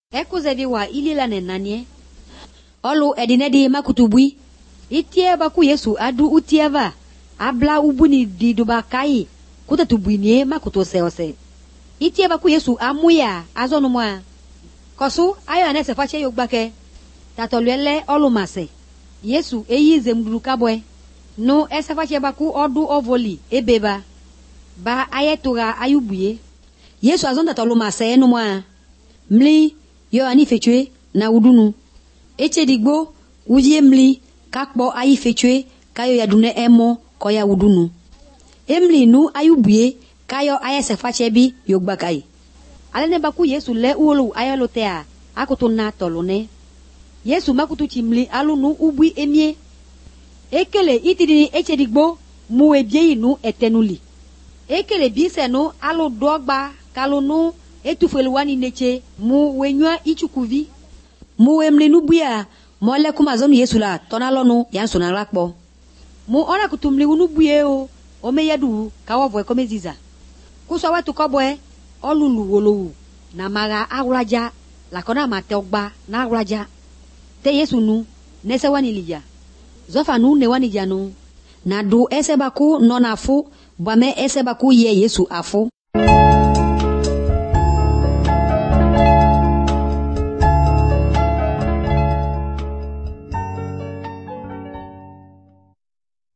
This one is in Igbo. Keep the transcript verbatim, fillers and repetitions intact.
Ekuzevi wa ilila nenanie. Olu edinedi makutubui. Itie baku Yesu adu utieva. Abla ubuni di dubakai. Kuta tubuinie makuto seose. Itie baku Yesu amuya azonu mwa. Kosu ayo anese fache yogbake. Tatolwele olu mase. Yesu eyi zemduru kabwe. No ese fache baku odu ovoli ebeba. Ba ayetuga ayubuye. Yesu azonda tolu mase enu mwa. Mli yo ani fetue na udunu. Eche digbo uzie mli kakpo ayi fetue kayo yadune emo koya udunu. Emli nu ayubuye kayo ayese fache bi yogbakai. Alene baku Yesu le uolu ayolotea akutu na tolune. Yesu makutu chimli alunu ubui emie. Ekele itidini eche digbo muwe bie inu etenuli. Ekele bise nu alu dogba kalunu etufelu wani neche mu wenywa ichukuvi. Mu wemli nubuya mole kumazonu Yesu la tonalonu yansu na lakpo. Mu ona kutumli unubuye o ome yadu kawavwe komeziza. Kuswa wetu kobwe olulu wolowu na maga agulaja lakona mateogba na agulaja. Te Yesu nu nese wani lija. Zofa nu ne wani janu. Na du ese baku non afu bwame ese baku ye Yesu afu.